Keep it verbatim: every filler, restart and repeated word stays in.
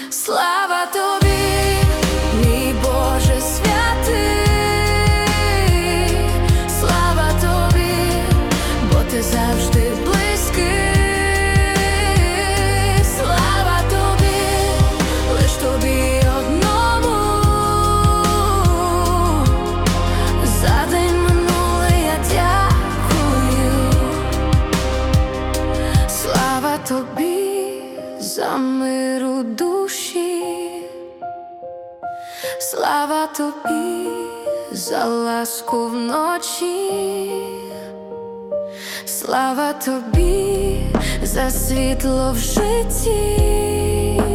Слава тобі, мій Боже святий, слава тобі, бо ти завжди близький. Слава тобі, лиш тобі одному, за день минулий я дякую. Слава тобі за мир у душі, слава тобі за ласку вночі, слава тобі за світло в житті.